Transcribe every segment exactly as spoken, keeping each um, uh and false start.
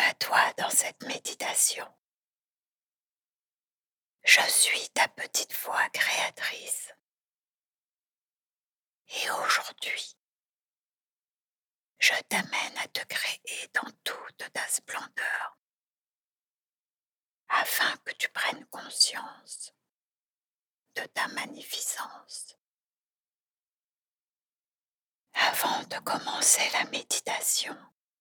à toi dans cette méditation. Je suis ta petite voix créatrice. Et aujourd'hui, je t'amène à te créer dans toute ta splendeur afin que tu prennes conscience de ta magnificence. Avant de commencer la méditation,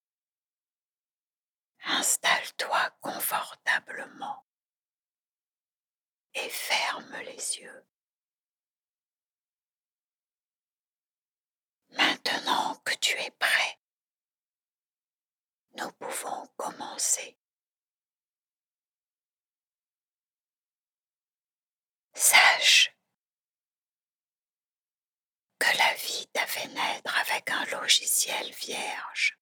installe-toi confortablement et ferme les yeux. Maintenant que tu es prêt, nous pouvons commencer. Sache que la vie t'a fait naître avec un logiciel vierge,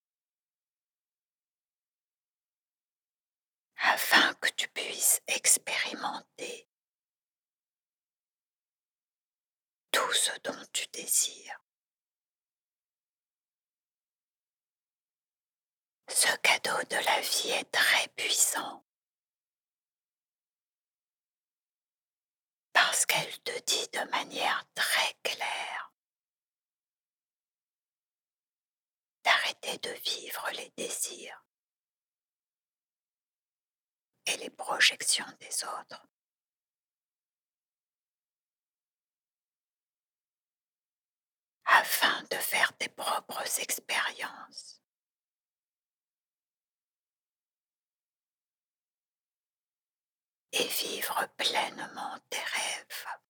afin que tu puisses expérimenter tout ce dont tu désires. Ce cadeau de la vie est très puissant parce qu'elle te dit de manière très claire d'arrêter de vivre les désirs et les projections des autres. Afin de faire tes propres expériences. Et vivre pleinement tes rêves.